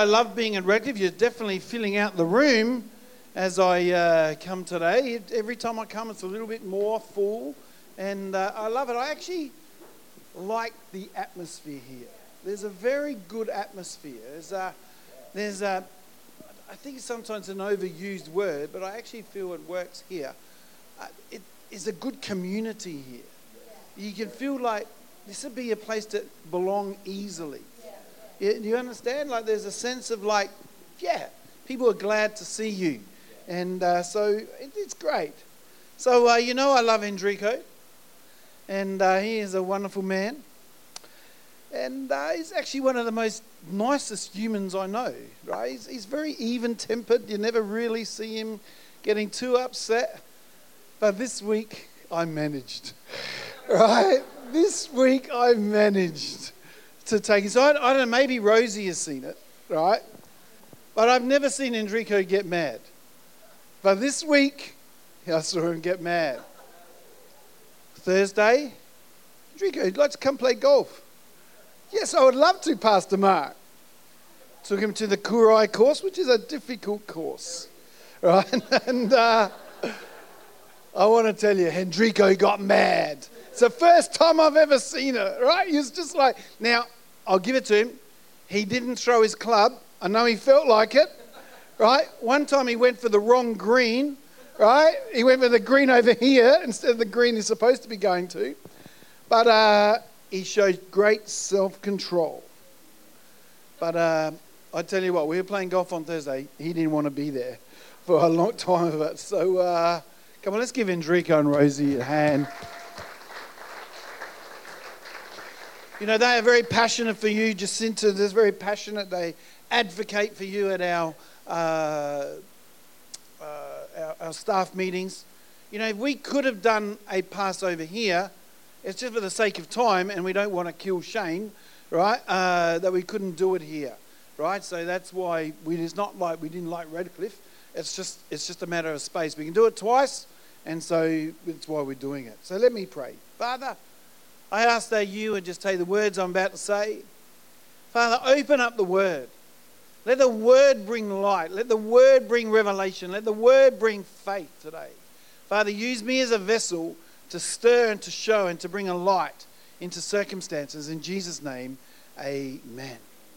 I love being at Redcliffe. You're definitely filling out the room as I come today. Every time I come, it's a little bit more full, and I love it. I actually like the atmosphere here. There's a very good atmosphere. I think it's sometimes an overused word, but I actually feel it works here. It is a good community here. You can feel like this would be a place to belong easily. Do you understand? Like there's a sense of like, yeah, people are glad to see you. And so it's great. So, I love Enrico. And he is a wonderful man. And he's actually one of the most nicest humans I know, right? He's very even-tempered. You never really see him getting too upset. But this week, I managed, right? This week, I managed to take it. So I don't know, maybe Rosie has seen it, right? But I've never seen Enrico get mad. But this week, I saw him get mad. Thursday, Enrico, you'd like to come play golf? Yes, I would love to, Pastor Mark. Took him to the Kurai course, which is a difficult course, right? And I want to tell you, Enrico got mad. It's the first time I've ever seen it, right? He was just like, now, I'll give it to him. He didn't throw his club. I know he felt like it, right? One time he went for the wrong green, right? He went for the green over here instead of the green he's supposed to be going to. But he showed great self-control. But I tell you what, we were playing golf on Thursday. He didn't want to be there for a long time of it. So come on, let's give Enrico and Rosie a hand. You know, they are very passionate for you. Jacinta is very passionate. They advocate for you at our staff meetings. You know, if we could have done a Passover here, it's just for the sake of time, and we don't want to kill Shane, right? That we couldn't do it here, right? So that's why it's not like we didn't like Redcliffe. It's just a matter of space. We can do it twice, and so that's why we're doing it. So let me pray. Father, I ask that you would just take the words I'm about to say. Father, open up the word. Let the word bring light. Let the word bring revelation. Let the word bring faith today. Father, use me as a vessel to stir and to show and to bring a light into circumstances. In Jesus' name, amen.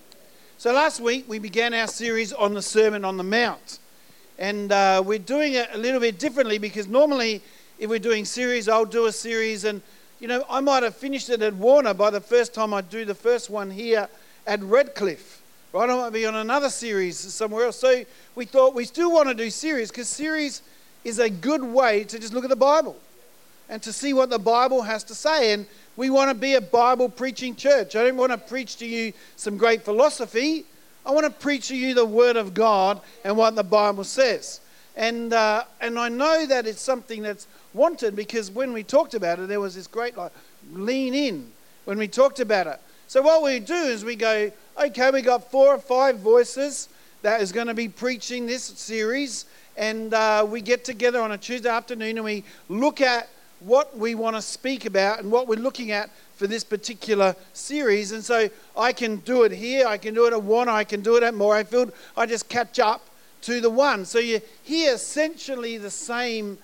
So last week we began our series on the Sermon on the Mount. And we're doing it a little bit differently because normally if we're doing series, I'll do a series and I might have finished it at Warner by the first time I do the first one here at Redcliffe. Right? I might be on another series somewhere else. So we thought we still want to do series because series is a good way to just look at the Bible and to see what the Bible has to say. And we want to be a Bible preaching church. I don't want to preach to you some great philosophy. I want to preach to you the Word of God and what the Bible says. And I know that it's something that's wanted because when we talked about it, there was this great lean in when we talked about it. So what we do is we go, okay, we got 4 or 5 voices that is going to be preaching this series, and we get together on a Tuesday afternoon and we look at what we want to speak about and what we're looking at for this particular series. And so I can do it here, I can do it at Warner, I can do it at Morayfield. I just catch up to the one. So you hear essentially the same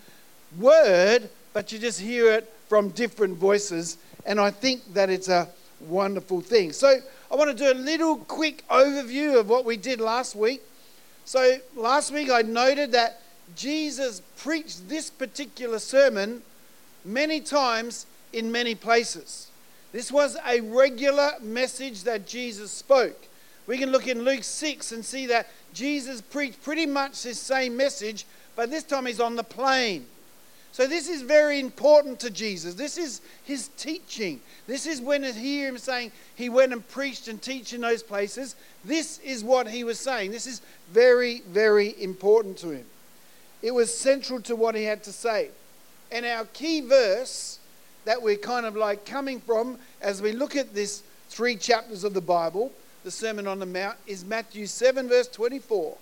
word, but you just hear it from different voices. And I think that it's a wonderful thing. So I want to do a little quick overview of what we did last week. So last week I noted that Jesus preached this particular sermon many times in many places. This was a regular message that Jesus spoke. We can look in Luke 6 and see that Jesus preached pretty much the same message, but this time he's on the plain. So this is very important to Jesus. This is his teaching. This is when you hear him saying he went and preached and teach in those places. This is what he was saying. This is very, very important to him. It was central to what he had to say. And our key verse that we're kind of like coming from as we look at this 3 chapters of the Bible, the Sermon on the Mount, is Matthew 7 verse 24.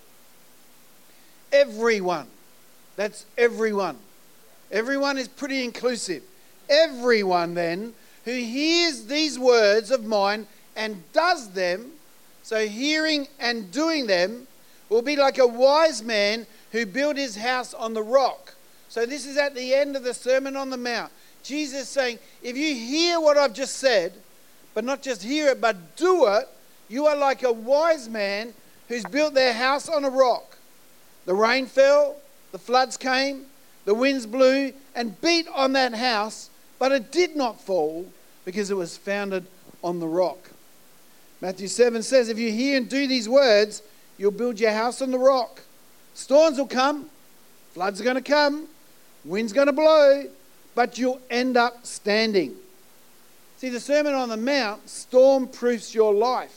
Everyone, that's everyone. Everyone is pretty inclusive. Everyone then who hears these words of mine and does them So hearing and doing them will be like a wise man who built his house on the rock. So this is at the end of the Sermon on the Mount. Jesus is saying, if you hear what I've just said, but not just hear it, but do it, you are like a wise man who's built their house on a rock. The rain fell, the floods came, the winds blew and beat on that house, but it did not fall because it was founded on the rock. Matthew 7 says, if you hear and do these words, you'll build your house on the rock. Storms will come, floods are going to come, wind's going to blow, but you'll end up standing. See, the Sermon on the Mount storm-proofs your life.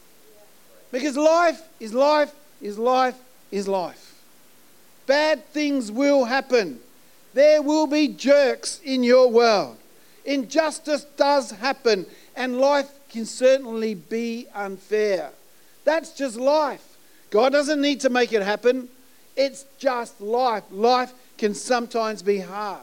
Because life is life is life is life. Bad things will happen. There will be jerks in your world. Injustice does happen, and life can certainly be unfair. That's just life. God doesn't need to make it happen. It's just life. Life can sometimes be hard.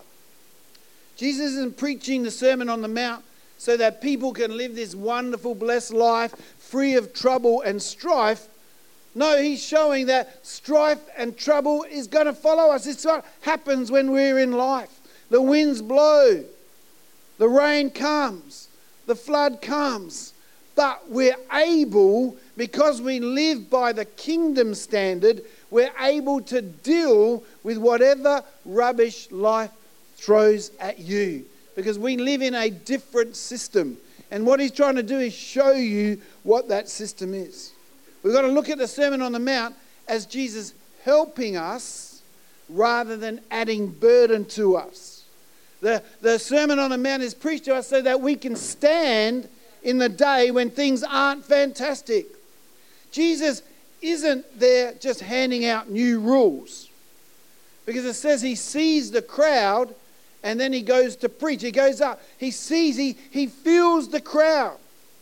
Jesus isn't preaching the Sermon on the Mount so that people can live this wonderful, blessed life free of trouble and strife. No, he's showing that strife and trouble is going to follow us. It's what happens when we're in life. The winds blow, the rain comes, the flood comes. But we're able, because we live by the kingdom standard, we're able to deal with whatever rubbish life throws at you. Because we live in a different system. And what he's trying to do is show you what that system is. We've got to look at the Sermon on the Mount as Jesus helping us rather than adding burden to us. The Sermon on the Mount is preached to us so that we can stand in the day when things aren't fantastic. Jesus isn't there just handing out new rules. Because it says he sees the crowd and then he goes to preach. He goes up. He sees, he feels the crowd.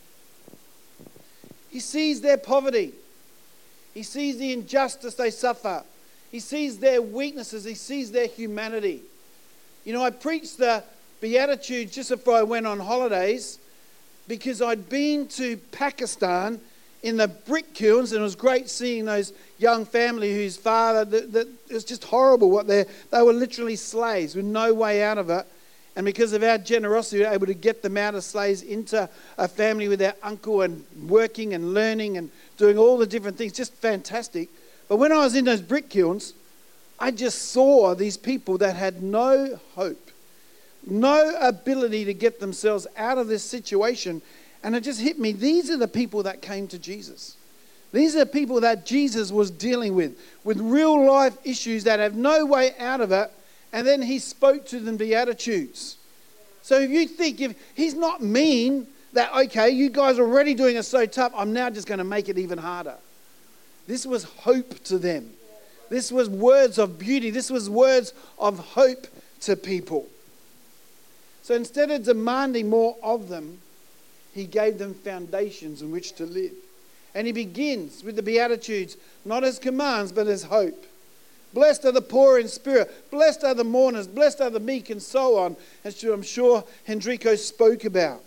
He sees their poverty. He sees the injustice they suffer. He sees their weaknesses. He sees their humanity. You know, I preached the Beatitudes just before I went on holidays because I'd been to Pakistan in the brick kilns, and it was great seeing those young family whose father, it was just horrible what they were literally slaves with no way out of it. And because of our generosity, we were able to get them out of slaves into a family with their uncle and working and learning and doing all the different things. Just fantastic. But when I was in those brick kilns, I just saw these people that had no hope, no ability to get themselves out of this situation. And it just hit me. These are the people that came to Jesus. These are the people that Jesus was dealing with real life issues that have no way out of it. And then he spoke to them Beatitudes. So if you think, if he's not mean that, okay, you guys are already doing it so tough, I'm now just going to make it even harder. This was hope to them. This was words of beauty. This was words of hope to people. So instead of demanding more of them, he gave them foundations in which to live. And he begins with the Beatitudes, not as commands, but as hope. Blessed are the poor in spirit. Blessed are the mourners. Blessed are the meek, and so on, as I'm sure Hendrico spoke about.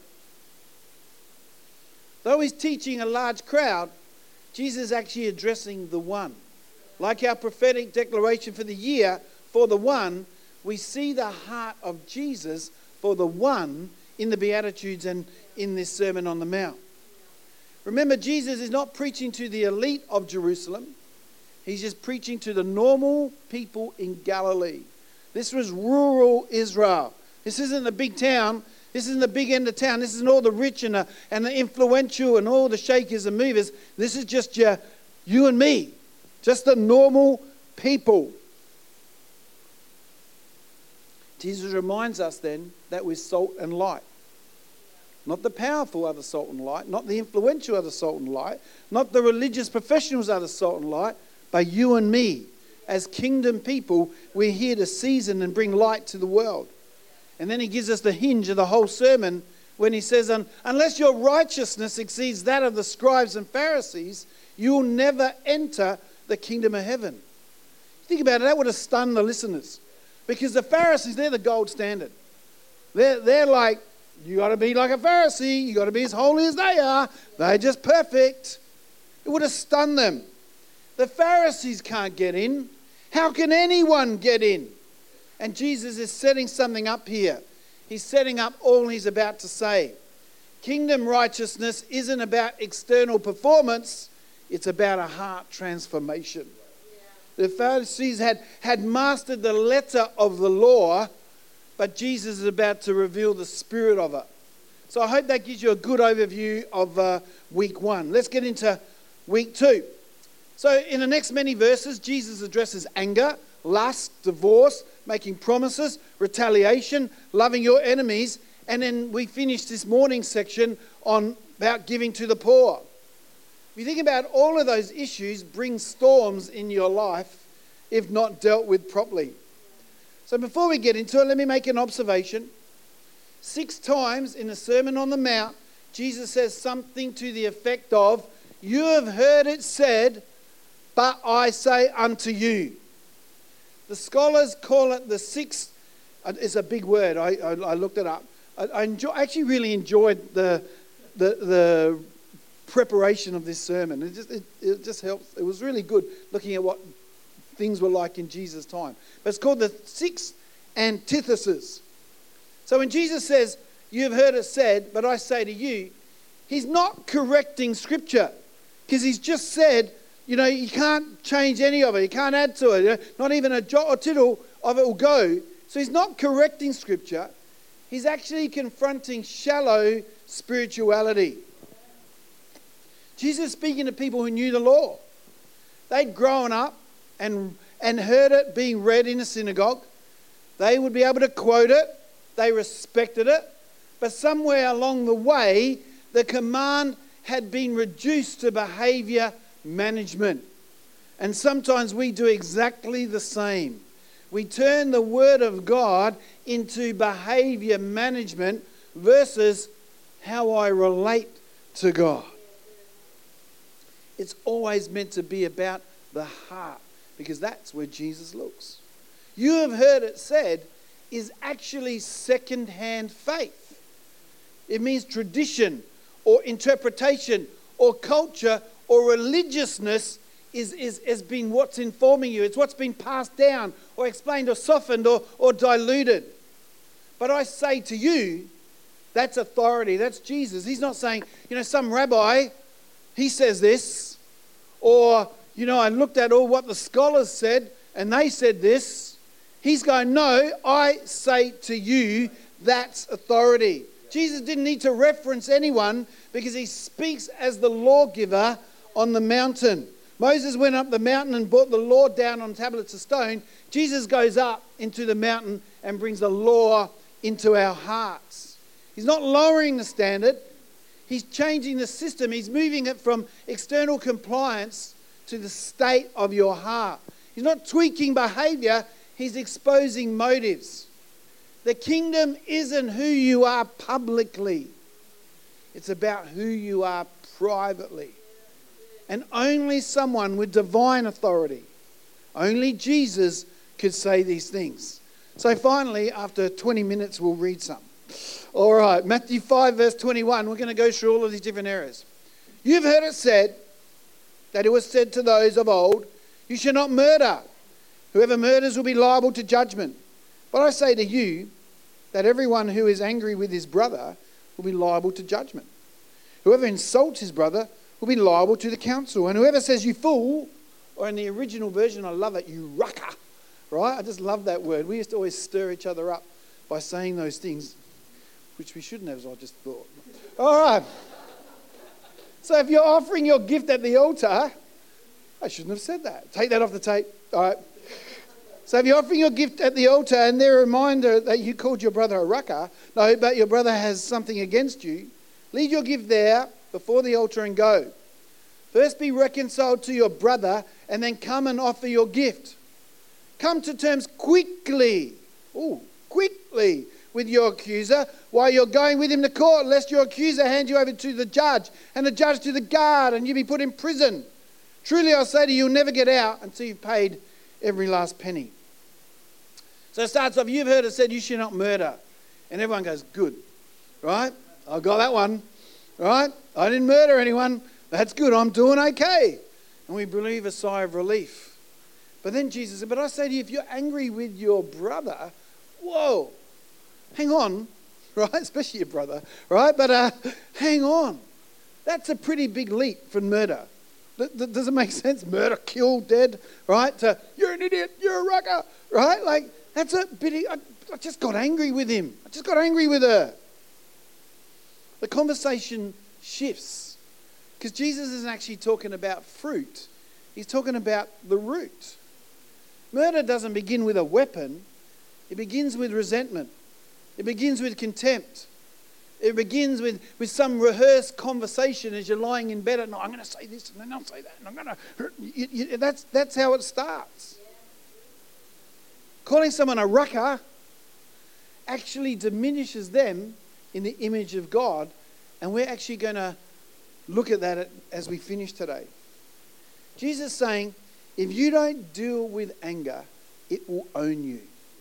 Though he's teaching a large crowd, Jesus is actually addressing the one. Like our prophetic declaration for the year, for the one, we see the heart of Jesus for the one in the Beatitudes and in this Sermon on the Mount. Remember, Jesus is not preaching to the elite of Jerusalem. He's just preaching to the normal people in Galilee. This was rural Israel. This isn't the big town. This isn't the big end of town. This isn't all the rich and the influential and all the shakers and movers. This is just you and me. Just the normal people. Jesus reminds us then that we're salt and light. Not the powerful are the salt and light. Not the influential are the salt and light. Not the religious professionals are the salt and light. But you and me, as kingdom people, we're here to season and bring light to the world. And then he gives us the hinge of the whole sermon when he says, unless your righteousness exceeds that of the scribes and Pharisees, you'll never enter the kingdom of heaven. Think about it, that would have stunned the listeners. Because the Pharisees, they're the gold standard. They're like, you got to be like a Pharisee. You got to be as holy as they are. They're just perfect. It would have stunned them. The Pharisees can't get in. How can anyone get in? And Jesus is setting something up here. He's setting up all he's about to say. Kingdom righteousness isn't about external performance. It's about a heart transformation. The Pharisees had mastered the letter of the law, but Jesus is about to reveal the spirit of it. So I hope that gives you a good overview of week 1. Let's get into week 2. So in the next many verses, Jesus addresses anger, lust, divorce, making promises, retaliation, loving your enemies, and then we finish this morning section on about giving to the poor. If you think about all of those issues, bring storms in your life if not dealt with properly. So before we get into it, let me make an observation. 6 times in the Sermon on the Mount, Jesus says something to the effect of, "You have heard it said, but I say unto you." The scholars call it the 6th, it's a big word, I looked it up. I actually really enjoyed the preparation of this sermon. It just helps. It was really good looking at what things were like in Jesus' time. But it's called the 6th antithesis. So when Jesus says, "You've heard it said, but I say to you," he's not correcting Scripture, because he's just said, you can't change any of it. You can't add to it. Not even a jot or tittle of it will go. So he's not correcting Scripture. He's actually confronting shallow spirituality. Jesus is speaking to people who knew the law. They'd grown up and heard it being read in a synagogue. They would be able to quote it. They respected it. But somewhere along the way, the command had been reduced to behavior management. And sometimes we do exactly the same. We turn the Word of God into behavior management versus how I relate to God. It's always meant to be about the heart, because that's where Jesus looks. "You have heard it said" is actually second-hand faith. It means tradition or interpretation or culture or religiousness has been what's informing you. It's what's been passed down or explained or softened or diluted. But I say to you, that's authority. That's Jesus. He's not saying, some rabbi, he says this. Or, I looked at all what the scholars said and they said this. He's going, "No, I say to you," that's authority. Jesus didn't need to reference anyone because he speaks as the lawgiver on the mountain. Moses went up the mountain and brought the law down on tablets of stone. Jesus goes up into the mountain and brings the law into our hearts. He's not lowering the standard. He's changing the system. He's moving it from external compliance to the state of your heart. He's not tweaking behavior. He's exposing motives. The kingdom isn't who you are publicly. It's about who you are privately. And only someone with divine authority, only Jesus, could say these things. So finally, after 20 minutes, we'll read some. All right, Matthew 5, verse 21. We're going to go through all of these different areas. "You've heard it said that it was said to those of old, 'You shall not murder. Whoever murders will be liable to judgment.' But I say to you that everyone who is angry with his brother will be liable to judgment. Whoever insults his brother will be liable to the council. And whoever says 'you fool,' or in the original version, I love it, 'you rucker,' right? I just love that word. We used to always stir each other up by saying those things, which we shouldn't have, as I just thought. All right. So if you're offering your gift at the altar, I shouldn't have said that. Take that off the tape. All right. So if you're offering your gift at the altar and they're a reminder that you called your brother a rucker, no, but your brother has something against you, leave your gift there before the altar and go. First be reconciled to your brother and then come and offer your gift. Come to terms quickly with your accuser while you're going with him to court, lest your accuser hand you over to the judge and the judge to the guard and you be put in prison. Truly I say to you, you'll never get out until you've paid every last penny." So it starts off, "You've heard it said you should not murder." And everyone goes, "Good." Right? I got that one. Right? I didn't murder anyone. That's good, I'm doing okay. And we breathe a sigh of relief. But then Jesus said, but I say to you, if you're angry with your brother, whoa, hang on, right? Especially your brother, right? But hang on. That's a pretty big leap from murder. Does it make sense? Murder, kill, dead, right? To, you're an idiot, you're a rucker, right? Like, that's a bit, I just got angry with him. I just got angry with her. The conversation shifts because Jesus isn't actually talking about fruit. He's talking about the root. Murder doesn't begin with a weapon. It begins with resentment. It begins with contempt. It begins with some rehearsed conversation as you're lying in bed at night. I'm going to say this and then I'll say that. And I'm going to... That's how it starts. Calling someone a rucker actually diminishes them in the image of God. And we're actually going to look at that as we finish today. Jesus is saying, if you don't deal with anger, it will own you.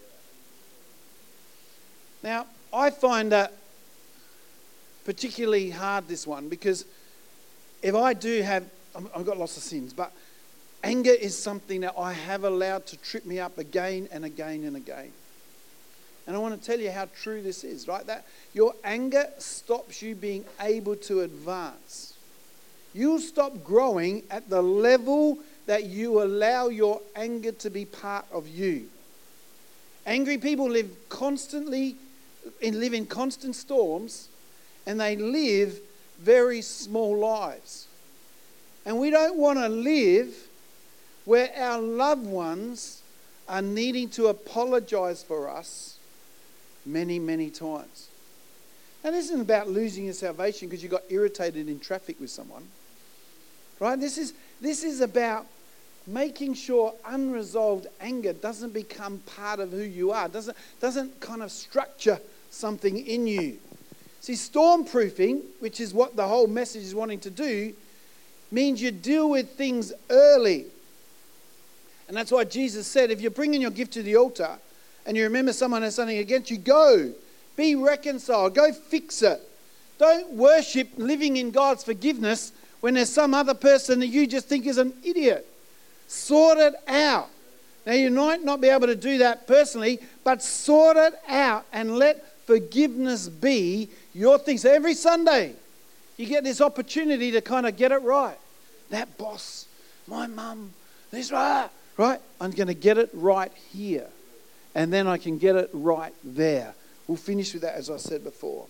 Now, I find that particularly hard, this one, because if I do have, I've got lots of sins, but anger is something that I have allowed to trip me up again and again and again. And I want to tell you how true this is, right? That your anger stops you being able to advance. You'll stop growing at the level that you allow your anger to be part of you. Angry people live in constant storms, and they live very small lives. And we don't want to live where our loved ones are needing to apologize for us many, many times. Now, this isn't about losing your salvation because you got irritated in traffic with someone. Right? This is about making sure unresolved anger doesn't become part of who you are, doesn't kind of structure something in you. See, stormproofing, which is what the whole message is wanting to do, means you deal with things early. And that's why Jesus said, if you're bringing your gift to the altar and you remember someone has something against you, go. Be reconciled. Go fix it. Don't worship living in God's forgiveness when there's some other person that you just think is an idiot. Sort it out. Now, you might not be able to do that personally, but sort it out and let forgiveness be your thing. So every Sunday, you get this opportunity to kind of get it right. That boss, my mum, this right? I'm going to get it right here. And then I can get it right there. We'll finish with that, as I said before.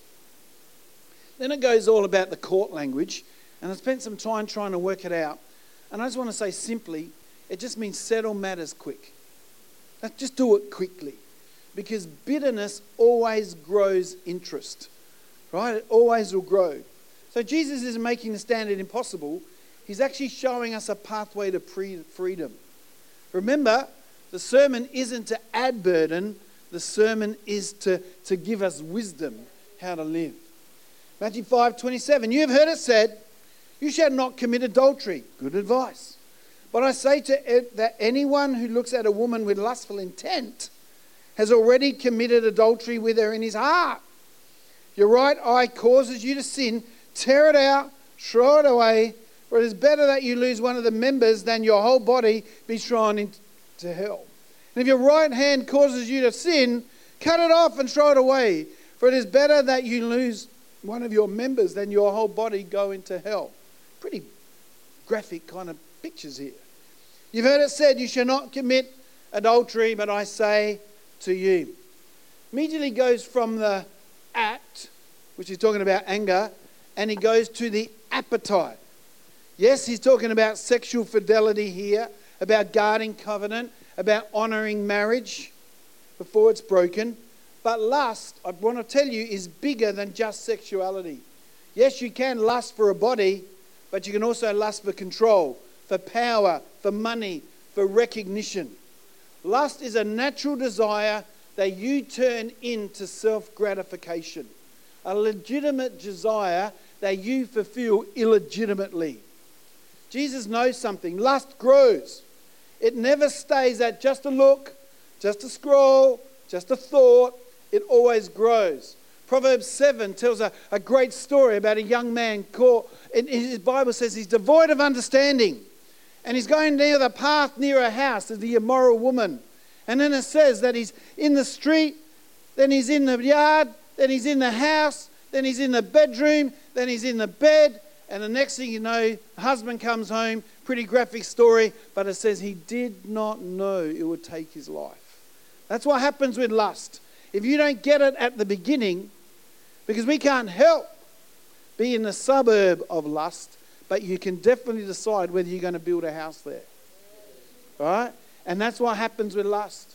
Then it goes all about the court language. And I spent some time trying to work it out. And I just want to say simply, it just means settle matters quick. Just do it quickly. Because bitterness always grows interest. Right? It always will grow. So Jesus isn't making the standard impossible. He's actually showing us a pathway to freedom. Remember, the sermon isn't to add burden. The sermon is to give us wisdom how to live. Matthew 5:27. You have heard it said, you shall not commit adultery. Good advice. But I say that anyone who looks at a woman with lustful intent has already committed adultery with her in his heart. Your right eye causes you to sin. Tear it out, throw it away. For it is better that you lose one of the members than your whole body be thrown into hell. And if your right hand causes you to sin, cut it off and throw it away. For it is better that you lose one of your members than your whole body go into hell. Pretty graphic kind of pictures here. You've heard it said, you shall not commit adultery, but I say to you. Immediately goes from the act, which is talking about anger, and he goes to the appetite. Yes, he's talking about sexual fidelity here, about guarding covenant, about honouring marriage before it's broken. But lust, I want to tell you, is bigger than just sexuality. Yes, you can lust for a body, but you can also lust for control, for power, for money, for recognition. Lust is a natural desire that you turn into self-gratification. A legitimate desire that you fulfill illegitimately. Jesus knows something. Lust grows. It never stays at just a look, just a scroll, just a thought. It always grows. Proverbs 7 tells a great story about a young man called, and his Bible says he's devoid of understanding. And he's going near the path near a house of the immoral woman. And then it says that he's in the street, then he's in the yard, then he's in the house, then he's in the bedroom, then he's in the bed. And the next thing you know, the husband comes home, pretty graphic story, but it says he did not know it would take his life. That's what happens with lust. If you don't get it at the beginning, because we can't help be in the suburb of lust, but you can definitely decide whether you're going to build a house there. All right? And that's what happens with lust.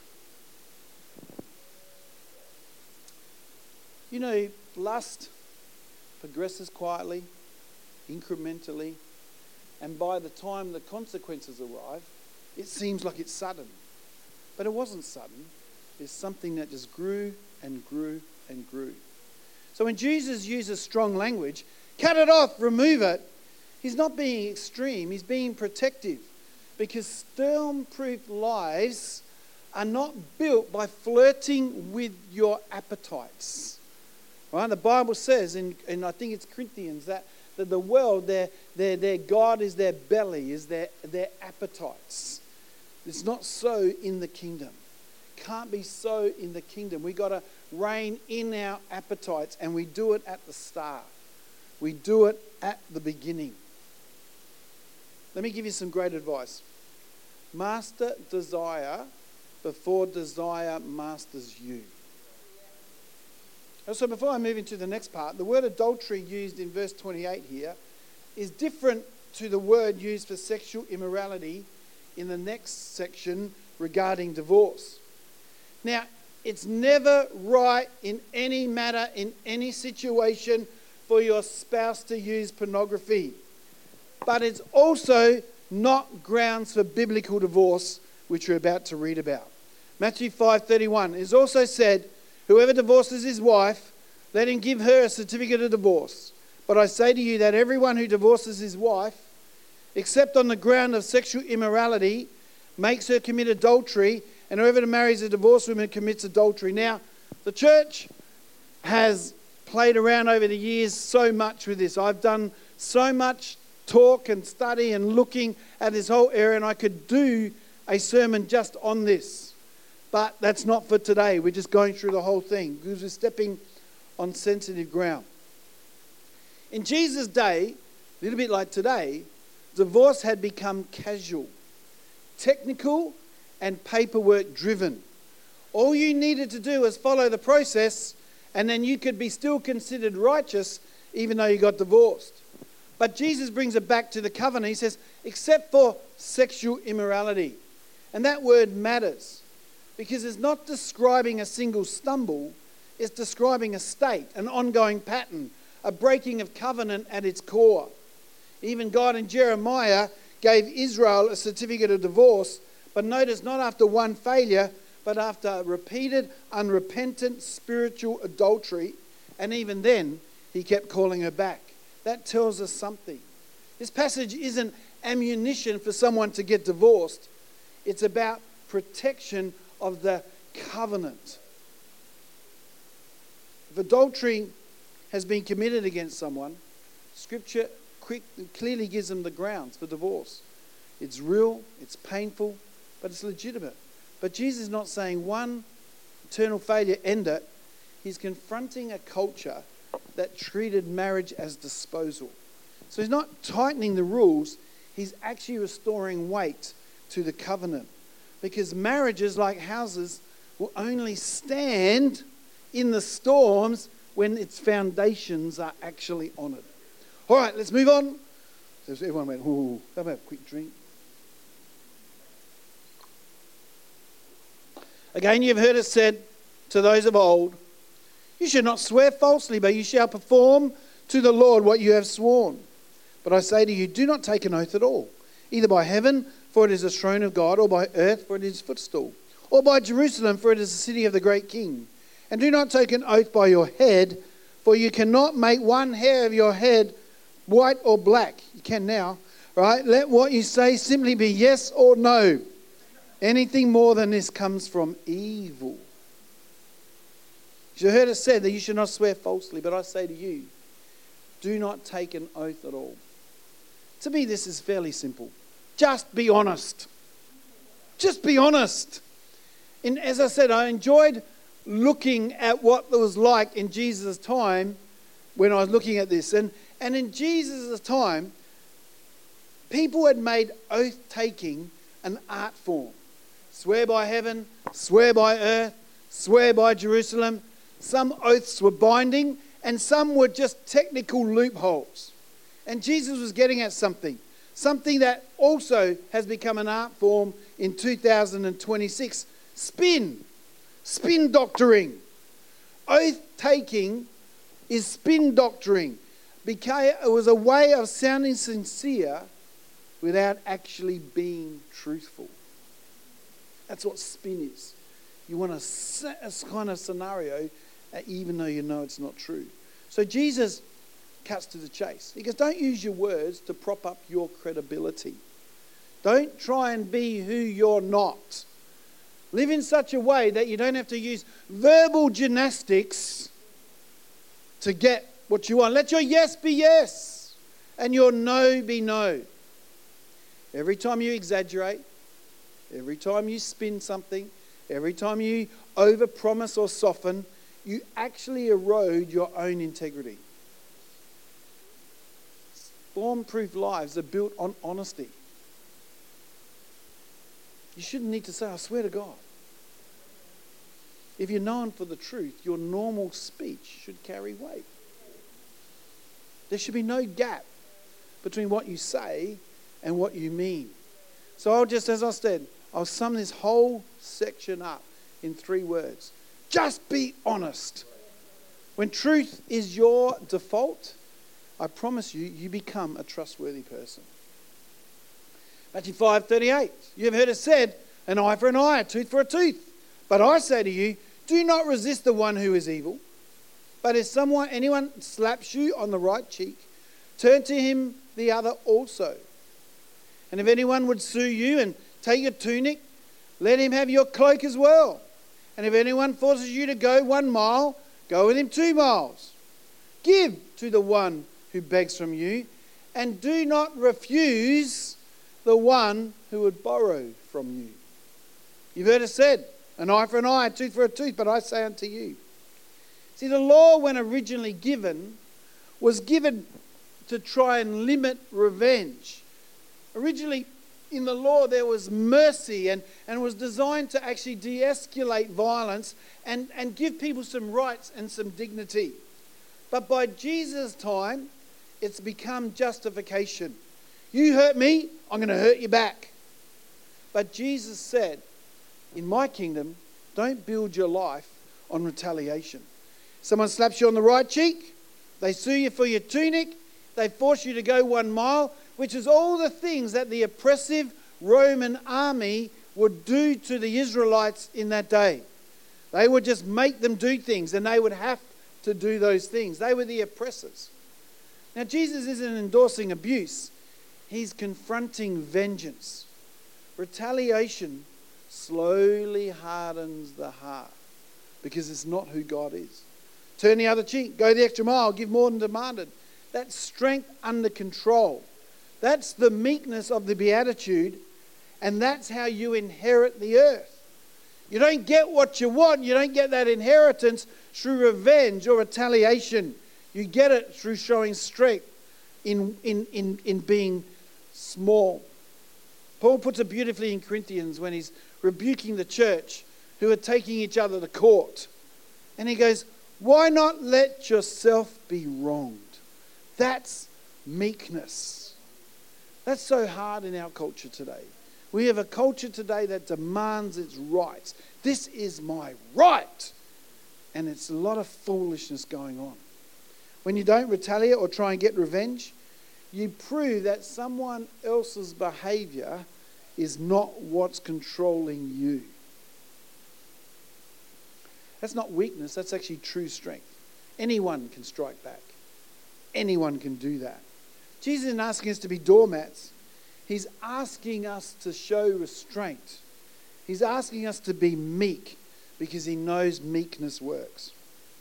You know, lust progresses quietly, incrementally, and by the time the consequences arrive, it seems like it's sudden. But it wasn't sudden. It's something that just grew and grew and grew. So when Jesus uses strong language, cut it off, remove it, he's not being extreme, he's being protective. Because storm-proof lives are not built by flirting with your appetites. Right? The Bible says, and I think it's Corinthians, that the world, their God is their belly, is their appetites. It's not so in the kingdom. Can't be so in the kingdom. We got to rein in our appetites, and we do it at the start. We do it at the beginning. Let me give you some great advice. Master desire before desire masters you. So before I move into the next part, the word adultery used in verse 28 here is different to the word used for sexual immorality in the next section regarding divorce. Now, it's never right in any matter, in any situation, for your spouse to use pornography. But it's also not grounds for biblical divorce, which we're about to read about. Matthew 5:31 is also said, whoever divorces his wife, let him give her a certificate of divorce. But I say to you that everyone who divorces his wife, except on the ground of sexual immorality, makes her commit adultery, and whoever marries a divorced woman commits adultery. Now, the church has played around over the years so much with this. I've done so much talk and study and looking at this whole area, and I could do a sermon just on this. But that's not for today. We're just going through the whole thing because we're stepping on sensitive ground. In Jesus' day, a little bit like today, divorce had become casual, technical, and paperwork driven. All you needed to do was follow the process, and then you could be still considered righteous even though you got divorced. But Jesus brings it back to the covenant. He says, except for sexual immorality. And that word matters because it's not describing a single stumble, it's describing a state, an ongoing pattern, a breaking of covenant at its core. Even God in Jeremiah gave Israel a certificate of divorce, but notice not after one failure, but after repeated, unrepentant spiritual adultery. And even then, he kept calling her back. That tells us something. This passage isn't ammunition for someone to get divorced. It's about protection of the covenant. If adultery has been committed against someone, Scripture clearly gives them the grounds for divorce. It's real, it's painful, but it's legitimate. But Jesus is not saying one eternal failure, end it. He's confronting a culture that treated marriage as disposal. So he's not tightening the rules, he's actually restoring weight to the covenant. Because marriages, like houses, will only stand in the storms when its foundations are actually honoured. All right, let's move on. So everyone went, ooh, have a quick drink. Again, you've heard it said to those of old, you should not swear falsely, but you shall perform to the Lord what you have sworn. But I say to you, do not take an oath at all, either by heaven, for it is the throne of God, or by earth, for it is his footstool, or by Jerusalem, for it is the city of the great King. And do not take an oath by your head, for you cannot make one hair of your head white or black. You can now, right? Let what you say simply be yes or no. Anything more than this comes from evil. You You heard it said that you should not swear falsely, but I say to you, do not take an oath at all. To me, this is fairly simple. Just be honest. Just be honest. And as I said, I enjoyed looking at what it was like in Jesus' time when I was looking at this. And in Jesus' time, people had made oath-taking an art form. Swear by heaven, swear by earth, swear by Jerusalem. Some oaths were binding and some were just technical loopholes. And Jesus was getting at something that also has become an art form in 2026. Spin doctoring. Oath-taking is spin doctoring. It was a way of sounding sincere without actually being truthful. That's what spin is. You want to set a kind of scenario even though you know it's not true. So Jesus cuts to the chase. He goes, don't use your words to prop up your credibility. Don't try and be who you're not. Live in such a way that you don't have to use verbal gymnastics to get what you want. Let your yes be yes and your no be no. Every time you exaggerate, every time you spin something, every time you overpromise or soften, you actually erode your own integrity. Storm-proof lives are built on honesty. You shouldn't need to say, I swear to God. If you're known for the truth, your normal speech should carry weight. There should be no gap between what you say and what you mean. So I'll just, as I said, I'll sum this whole section up in 3 words. Just be honest. When truth is your default, I promise you, you become a trustworthy person. Matthew 5:38. You have heard it said, an eye for an eye, a tooth for a tooth. But I say to you, do not resist the one who is evil. But if anyone slaps you on the right cheek, turn to him the other also. And if anyone would sue you and take your tunic, let him have your cloak as well. And if anyone forces you to go 1 mile, go with him 2 miles. Give to the one who begs from you, and do not refuse the one who would borrow from you. You've heard it said, an eye for an eye, a tooth for a tooth, but I say unto you. See, the law, when originally given, was given to try and limit revenge. Originally, in the law, there was mercy and was designed to actually de-escalate violence and give people some rights and some dignity. But by Jesus' time, it's become justification. You hurt me, I'm going to hurt you back. But Jesus said, in my kingdom, don't build your life on retaliation. Someone slaps you on the right cheek, they sue you for your tunic, they force you to go 1 mile, which is all the things that the oppressive Roman army would do to the Israelites in that day. They would just make them do things, and they would have to do those things. They were the oppressors. Now, Jesus isn't endorsing abuse. He's confronting vengeance. Retaliation slowly hardens the heart because it's not who God is. Turn the other cheek, go the extra mile, give more than demanded. That's strength under control. That's the meekness of the beatitude, and that's how you inherit the earth. You don't get what you want, you don't get that inheritance through revenge or retaliation. You get it through showing strength in being small. Paul puts it beautifully in Corinthians when he's rebuking the church who are taking each other to court. And he goes, why not let yourself be wronged? That's meekness. That's so hard in our culture today. We have a culture today that demands its rights. This is my right. And it's a lot of foolishness going on. When you don't retaliate or try and get revenge, you prove that someone else's behavior is not what's controlling you. That's not weakness, that's actually true strength. Anyone can strike back. Anyone can do that. Jesus isn't asking us to be doormats. He's asking us to show restraint. He's asking us to be meek because he knows meekness works.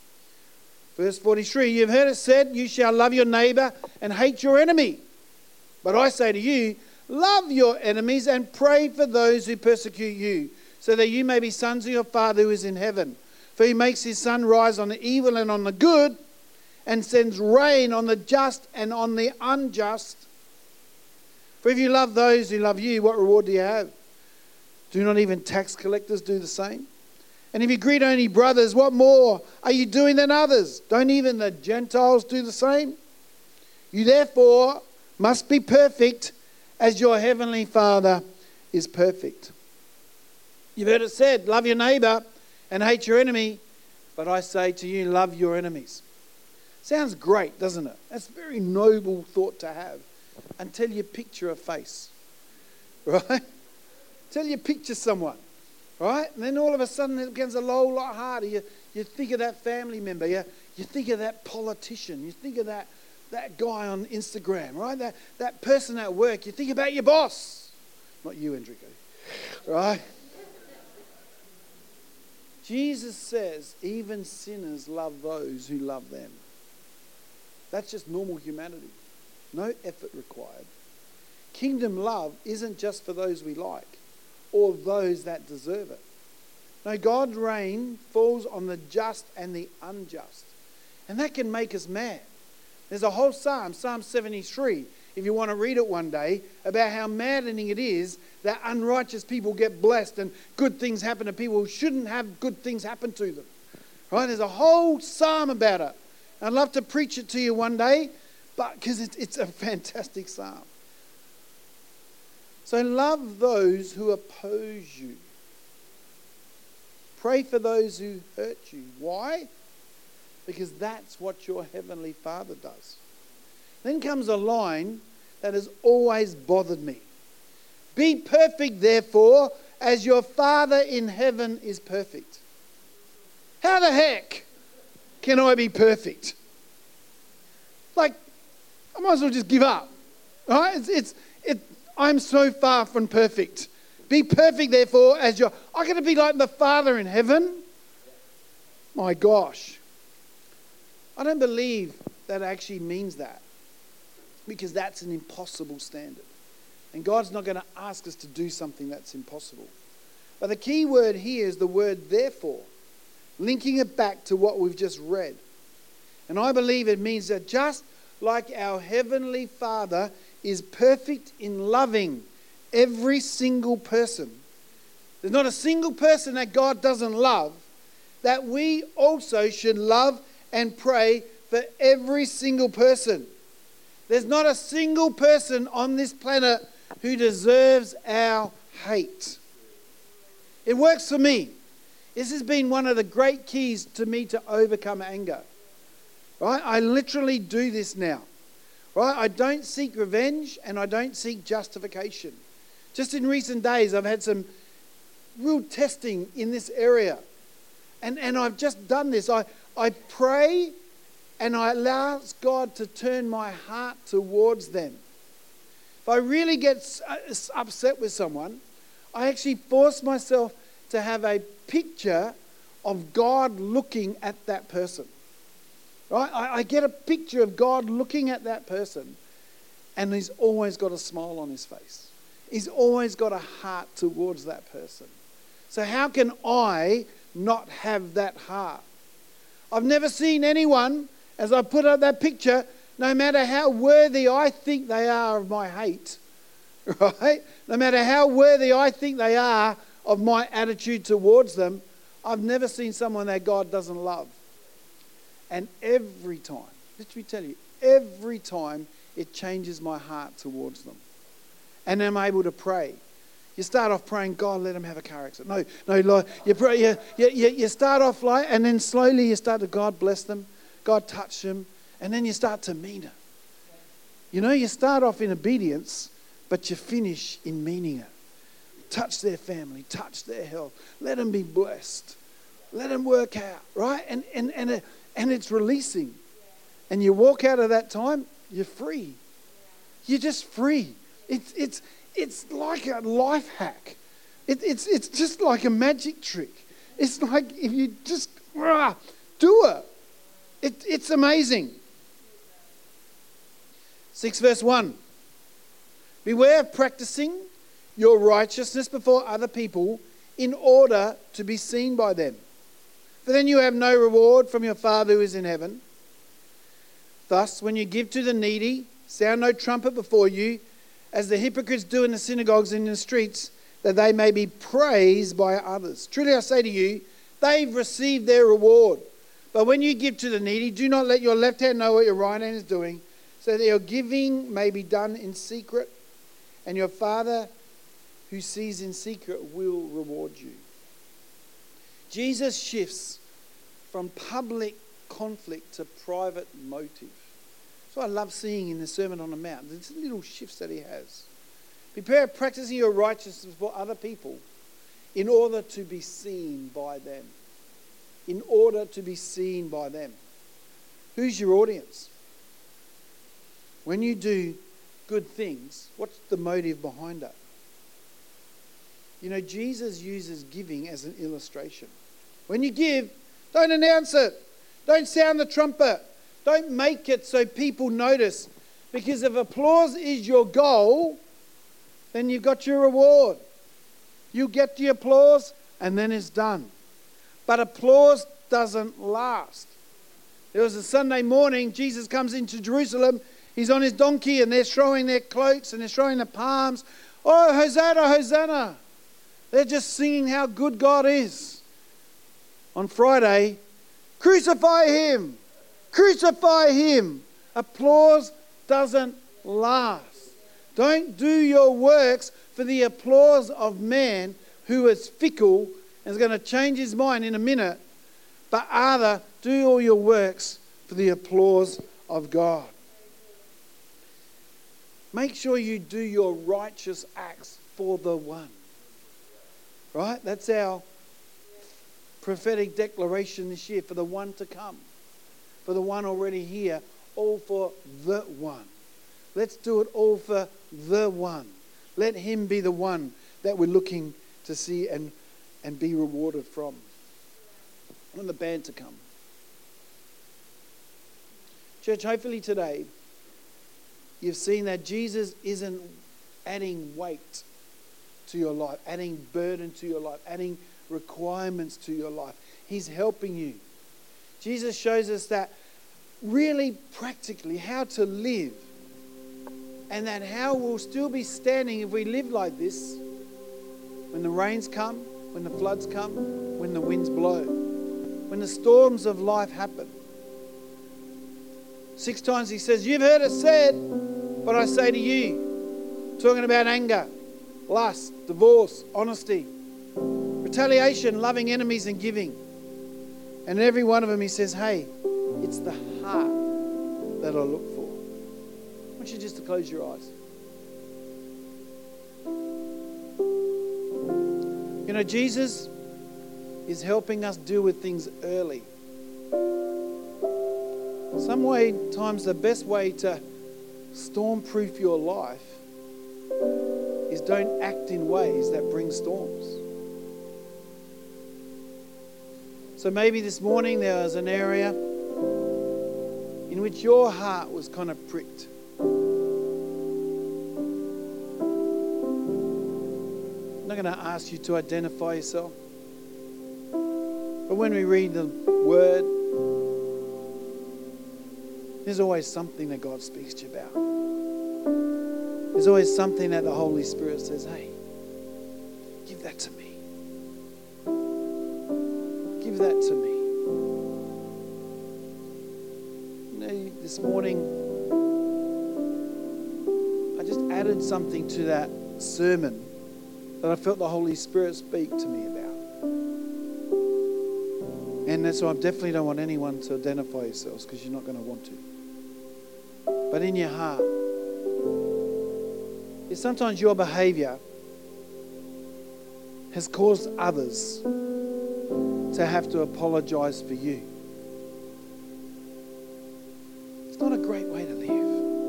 Verse 43, you've heard it said, you shall love your neighbour and hate your enemy. But I say to you, love your enemies and pray for those who persecute you, so that you may be sons of your Father who is in heaven. For he makes his sun rise on the evil and on the good, and sends rain on the just and on the unjust. For if you love those who love you, what reward do you have? Do not even tax collectors do the same? And if you greet only brothers, what more are you doing than others? Don't even the Gentiles do the same? You therefore must be perfect as your heavenly Father is perfect. You've heard it said, love your neighbour and hate your enemy. But I say to you, love your enemies. Sounds great, doesn't it? That's a very noble thought to have until you picture a face, right? Until you picture someone, right? And then all of a sudden it becomes a whole lot harder. You think of that family member. You think of that politician. You think of that guy on Instagram, right? That person at work. You think about your boss. Not you, Enrico, right? Jesus says even sinners love those who love them. That's just normal humanity. No effort required. Kingdom love isn't just for those we like or those that deserve it. No, God's rain falls on the just and the unjust. And that can make us mad. There's a whole Psalm 73, if you want to read it one day, about how maddening it is that unrighteous people get blessed and good things happen to people who shouldn't have good things happen to them. Right? There's a whole psalm about it. I'd love to preach it to you one day, but because it's a fantastic psalm. So love those who oppose you. Pray for those who hurt you. Why? Because that's what your heavenly Father does. Then comes a line that has always bothered me. Be perfect, therefore, as your Father in heaven is perfect. How the heck can I be perfect? Like, I might as well just give up. Right? I'm so far from perfect. Be perfect, therefore, as your... I'm going to be like the Father in heaven? My gosh. I don't believe that actually means that. Because that's an impossible standard. And God's not going to ask us to do something that's impossible. But the key word here is the word therefore. Linking it back to what we've just read. And I believe it means that just like our Heavenly Father is perfect in loving every single person, there's not a single person that God doesn't love, that we also should love and pray for every single person. There's not a single person on this planet who deserves our hate. It works for me. This has been one of the great keys to me to overcome anger. Right? I literally do this now. Right? I don't seek revenge and I don't seek justification. Just in recent days, I've had some real testing in this area. And I've just done this. I pray and I allow God to turn my heart towards them. If I really get upset with someone, I actually force myself to have a picture of God looking at that person. Right? I get a picture of God looking at that person, and he's always got a smile on his face. He's always got a heart towards that person. So how can I not have that heart? I've never seen anyone, as I put up that picture, no matter how worthy I think they are of my hate, right? No matter how worthy I think they are of my attitude towards them, I've never seen someone that God doesn't love. And every time, let me tell you, every time it changes my heart towards them. And I'm able to pray. You start off praying, God, let them have a car accident. No, Lord, you pray, you start off like, and then slowly you start to, God bless them, God touch them, and then you start to mean it. You know, you start off in obedience, but you finish in meaning it. Touch their family, touch their health, let them be blessed, let them work out, right? And it's releasing. And you walk out of that time, you're free. You're just free. It's like a life hack. It's just like a magic trick. It's like if you just do it. It's amazing. 6 verse 1. Beware of practicing your righteousness before other people in order to be seen by them. For then you have no reward from your Father who is in heaven. Thus, when you give to the needy, sound no trumpet before you, as the hypocrites do in the synagogues and in the streets, that they may be praised by others. Truly I say to you, they've received their reward. But when you give to the needy, do not let your left hand know what your right hand is doing, so that your giving may be done in secret, and your Father who sees in secret will reward you. Jesus shifts from public conflict to private motive. That's what I love seeing in the Sermon on the Mount. There's little shifts that he has. Prepare practicing your righteousness for other people in order to be seen by them. In order to be seen by them. Who's your audience? When you do good things, what's the motive behind it? You know, Jesus uses giving as an illustration. When you give, don't announce it. Don't sound the trumpet. Don't make it so people notice. Because if applause is your goal, then you've got your reward. You get the applause and then it's done. But applause doesn't last. There was a Sunday morning, Jesus comes into Jerusalem. He's on his donkey and they're throwing their cloaks and they're throwing the palms. Oh, Hosanna, Hosanna. They're just singing how good God is. On Friday, crucify him. Crucify him. Applause doesn't last. Don't do your works for the applause of man who is fickle and is going to change his mind in a minute, but rather do all your works for the applause of God. Make sure you do your righteous acts for the one. Right? That's our prophetic declaration this year, for the one to come. For the one already here, all for the one. Let's do it all for the one. Let him be the one that we're looking to see and be rewarded from. I want the band to come. Church, hopefully today you've seen that Jesus isn't adding weight to your life, adding burden to your life, adding requirements to your life. He's helping you. Jesus shows us that really practically how to live, and that how we'll still be standing if we live like this when the rains come, when the floods come, when the winds blow, when the storms of life happen. 6 times he says, you've heard it said, but I say to you, talking about anger, lust, divorce, honesty, retaliation, loving enemies and giving. And in every one of them he says, hey, it's the heart that I look for. I want you just to close your eyes. You know, Jesus is helping us deal with things early. Sometimes the best way to storm-proof your life is don't act in ways that bring storms. So maybe this morning there was an area in which your heart was kind of pricked. I'm not going to ask you to identify yourself. But when we read the Word, there's always something that God speaks to you about. There's always something that the Holy Spirit says, hey, give that to me. Give that to me. You know, this morning, I just added something to that sermon that I felt the Holy Spirit speak to me about. And that's why I definitely don't want anyone to identify yourselves, because you're not going to want to. But in your heart, is sometimes your behavior has caused others to have to apologize for you. It's not a great way to live.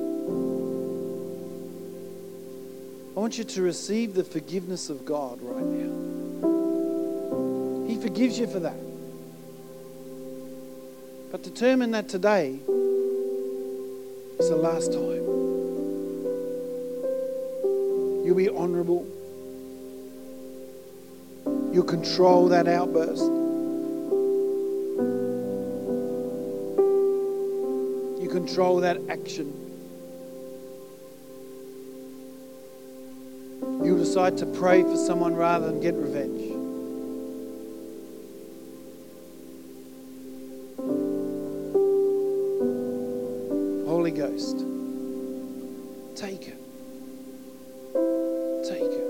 I want you to receive the forgiveness of God right now. He forgives you for that. But determine that today is the last time. You'll be honourable. You'll control that outburst. You control that action. You'll decide to pray for someone rather than get revenge. Holy Ghost, take it. Take it.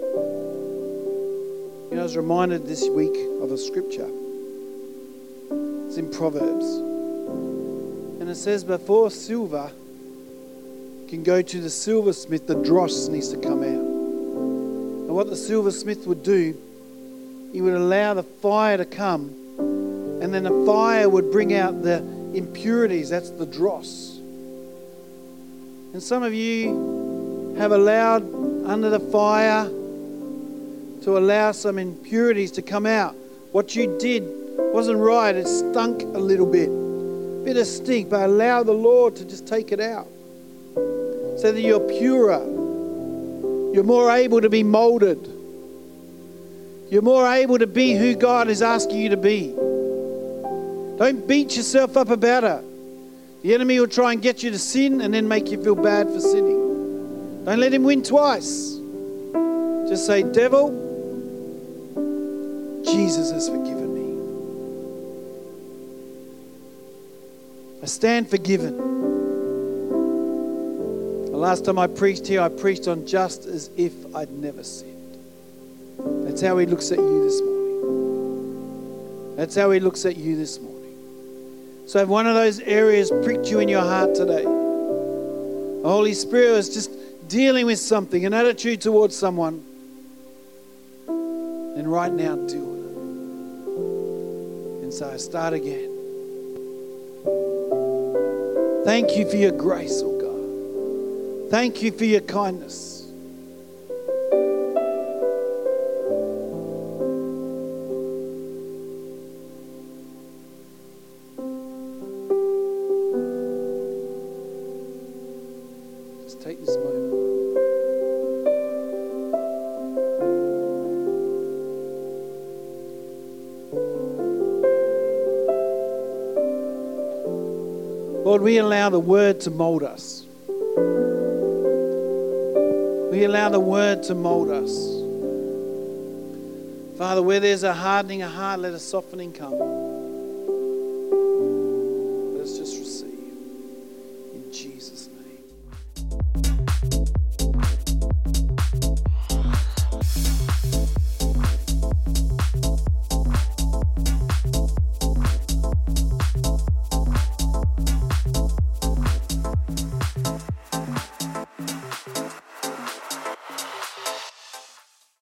You know, I was reminded this week of a scripture. It's in Proverbs. And it says, before silver can go to the silversmith, the dross needs to come out. And what the silversmith would do, he would allow the fire to come, and then the fire would bring out the impurities. That's the dross. And some of you have allowed under the fire to allow some impurities to come out. What you did wasn't right. It stunk a little bit. Bit of stink, but allow the Lord to just take it out so that you're purer. You're more able to be molded. You're more able to be who God is asking you to be. Don't beat yourself up about it. The enemy will try and get you to sin and then make you feel bad for sinning. Don't let him win twice. Just say, devil, Jesus has forgiven me. I stand forgiven. The last time I preached here, I preached on just as if I'd never sinned. That's how he looks at you this morning. That's how he looks at you this morning. So if one of those areas pricked you in your heart today, the Holy Spirit is just dealing with something, an attitude towards someone, then right now deal with it. And so I start again. Thank you for your grace, oh God. Thank you for your kindness. Just take this moment. Lord, we allow the word to mold us. We allow the word to mold us. Father, where there's a hardening of heart, let a softening come. Let us just receive. In Jesus' name.